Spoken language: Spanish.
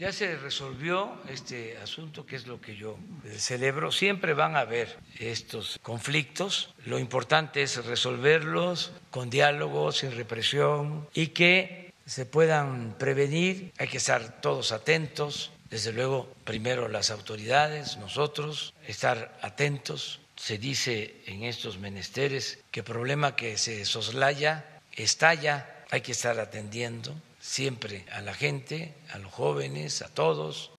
Ya se resolvió este asunto, que es lo que yo celebro. Siempre van a haber estos conflictos. Lo importante es resolverlos con diálogo, sin represión, y que se puedan prevenir. Hay que estar todos atentos. Desde luego, primero las autoridades, nosotros, estar atentos. Se dice en estos menesteres que problema que se soslaya, estalla. Hay que estar atendiendo siempre a la gente, a los jóvenes, a todos,